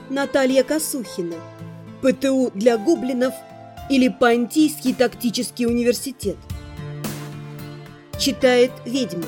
Наталья Косухина. ПТУ для гоблинов или Понтийский тактический университет. Читает ведьма.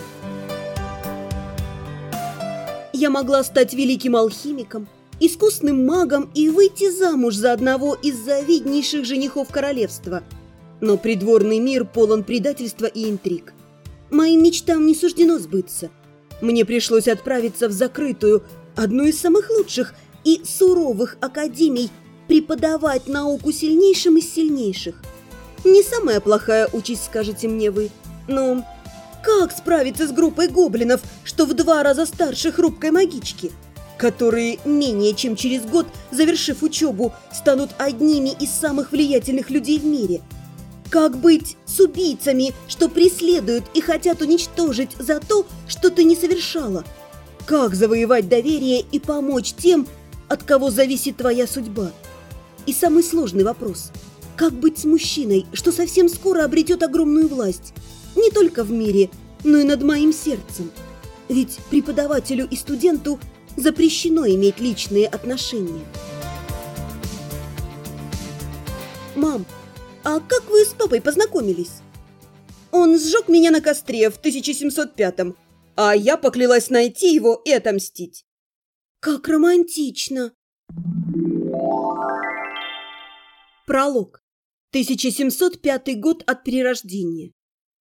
Я могла стать великим алхимиком, искусным магом и выйти замуж за одного из завиднейших женихов королевства. Но придворный мир полон предательства и интриг. Моим мечтам не суждено сбыться. Мне пришлось отправиться в закрытую, одну из самых лучших и суровых академий, преподавать науку сильнейшим из сильнейших. Не самая плохая участь, скажете мне вы, но как справиться с группой гоблинов, что в 2 раза старше хрупкой магички, которые менее чем через год, завершив учебу, станут одними из самых влиятельных людей в мире? Как быть с убийцами, что преследуют и хотят уничтожить за то, что ты не совершала? Как завоевать доверие и помочь тем, от кого зависит твоя судьба? И самый сложный вопрос – как быть с мужчиной, что совсем скоро обретет огромную власть? Не только в мире, но и над моим сердцем. Ведь преподавателю и студенту запрещено иметь личные отношения. Мам, а как вы с папой познакомились? Он сжег меня на костре в 1705-м, а я поклялась найти его и отомстить. Как романтично! Пролог. 1705 год от перерождения.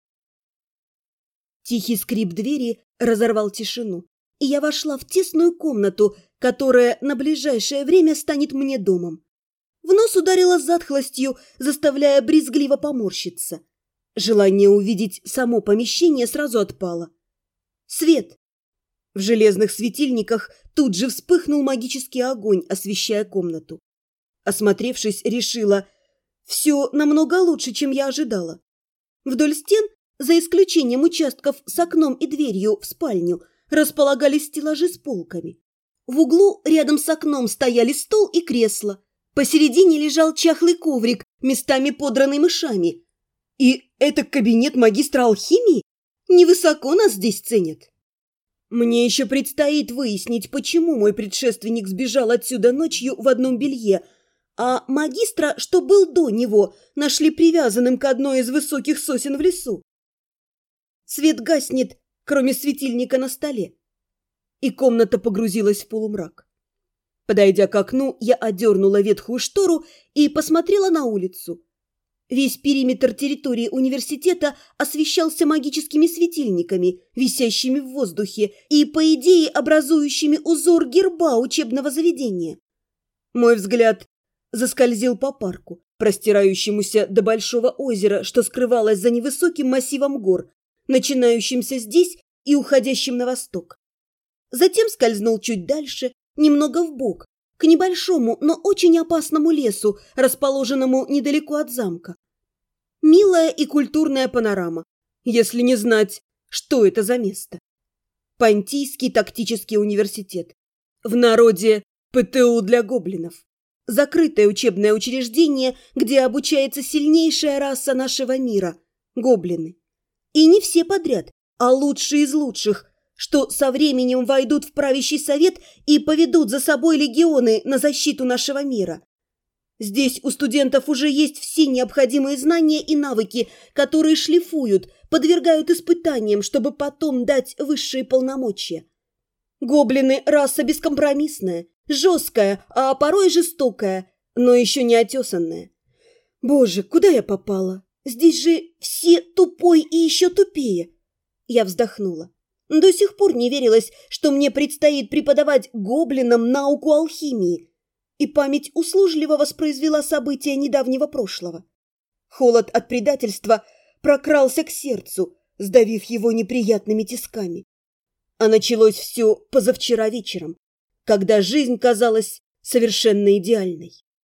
Тихий скрип двери разорвал тишину, и я вошла в тесную комнату, которая на ближайшее время станет мне домом. В нос ударило затхлостью, заставляя брезгливо поморщиться. Желание увидеть само помещение сразу отпало. Свет. В железных светильниках тут же вспыхнул магический огонь, освещая комнату. Осмотревшись, решила, все намного лучше, чем я ожидала. Вдоль стен, за исключением участков с окном и дверью в спальню, располагались стеллажи с полками. В углу рядом с окном стояли стол и кресло. Посередине лежал чахлый коврик, местами подранный мышами. И это кабинет магистра алхимии? Невысоко нас здесь ценят. Мне еще предстоит выяснить, почему мой предшественник сбежал отсюда ночью в одном белье, а магистра, что был до него, нашли привязанным к одной из высоких сосен в лесу. Свет гаснет, кроме светильника на столе, и комната погрузилась в полумрак. Подойдя к окну, я одернула ветхую штору и посмотрела на улицу. Весь периметр территории университета освещался магическими светильниками, висящими в воздухе и, по идее, образующими узор герба учебного заведения. Мой взгляд заскользил по парку, простирающемуся до большого озера, что скрывалось за невысоким массивом гор, начинающимся здесь и уходящим на восток. Затем скользнул чуть дальше, немного вбок, к небольшому, но очень опасному лесу, расположенному недалеко от замка. Милая и культурная панорама, если не знать, что это за место. Понтийский тактический университет. В народе ПТУ для гоблинов. Закрытое учебное учреждение, где обучается сильнейшая раса нашего мира – гоблины. И не все подряд, а лучшие из лучших, что со временем войдут в правящий совет и поведут за собой легионы на защиту нашего мира. Здесь у студентов уже есть все необходимые знания и навыки, которые шлифуют, подвергают испытаниям, чтобы потом дать высшие полномочия. Гоблины – раса бескомпромиссная, жесткая, а порой жестокая, но еще не отесанная. Боже, куда я попала? Здесь же все тупой и еще тупее. Я вздохнула. До сих пор не верилось, что мне предстоит преподавать гоблинам науку алхимии, и память услужливо воспроизвела события недавнего прошлого. Холод от предательства прокрался к сердцу, сдавив его неприятными тисками. А началось все позавчера вечером, когда жизнь казалась совершенно идеальной.